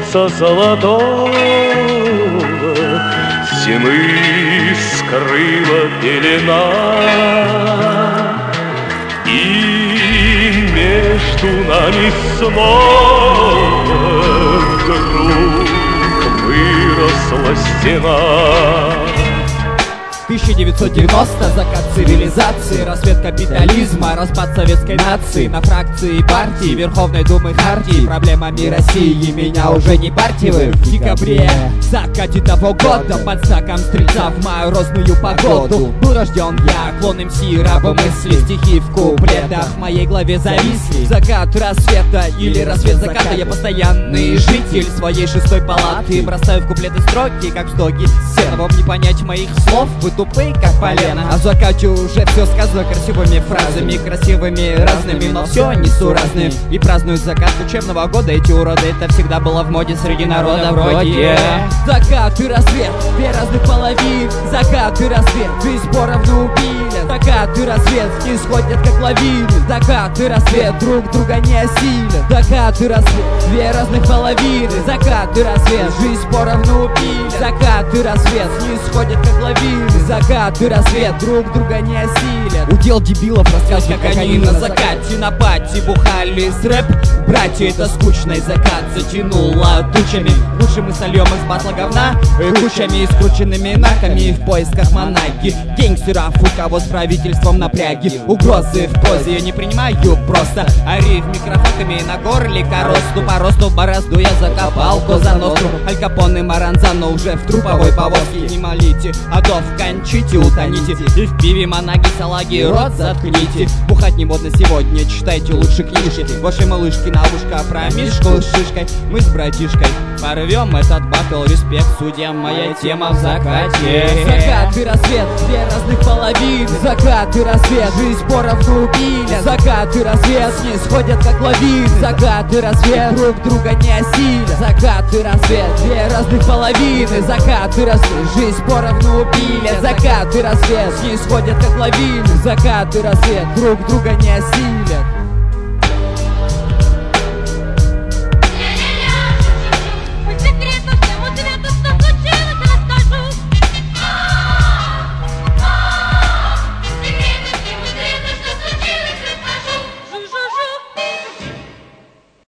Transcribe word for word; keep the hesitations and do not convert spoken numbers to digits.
солнца золотого зимы скрыла пелена, и между нами снова вдруг выросла стена. тысяча девятьсот девяносто, закат цивилизации, рассвет капитализма, распад советской нации. На фракции партии, Верховной Думы Хартии, проблемами России меня уже не партивы. В декабре, в закате того года, под знаком стрельца в морозную погоду был рожден я, клон эм си, раба мысли, стихи в куплетах в моей голове зависли. Закат рассвета или рассвет заката, я постоянный житель своей шестой палаты. Бросаю в куплеты строки, как в стоге сена. Вам не понять моих слов, вы тупые, как полено. А в закате уже все сказано красивыми фразами, красивыми разными, но все несуразные. И празднуют закат учебного года эти уроды. Это всегда было в моде среди народа вроде. Закат и рассвет, две разных половины. Закат и рассвет, жизнь поровну убили. Закат и рассвет не сходят как лавины. Закат и рассвет друг друга не осилят. Закат и рассвет, две разных половины. Закат и рассвет, жизнь поровну убили. Закат и рассвет не сходят как лавины. Закат и рассвет друг друга не осилят. Удел дебилов рассказ, как они на закате на пати бухали с рэп. Братья, это скучный закат затянуло тучами. Лучше мы сольем из батла говна кучами и скрученными наками в поисках монаги. Гангстеров, у кого с правительством напряги. Угрозы в позе я не принимаю просто. Ариф микрофонами на горле коросту. По росту борозду я закопал Козановку. Аль Капоне Маранзано уже в труповой повозке. Не молите, адов кончите, утоните. И в пиве монаги, салаги, рот заткните. Бухать не модно сегодня, читайте лучше книжки. Вашей малышки на ушко про мишку с шишкой. Мы с братишкой порвем этот батл. Респект судьям, моя тема в закате. Закат и рассвет, две разных половины. Закат и рассвет, жизнь поровну убили. Закат и рассвет не сходят как лавины. Закат и рассвет друг друга не осилят. Закат и рассвет, две разных половины. Закат и рассвет, жизнь поровну убили. Закат и рассвет не сходят как лавины. Закат и рассвет друг друга не осилят.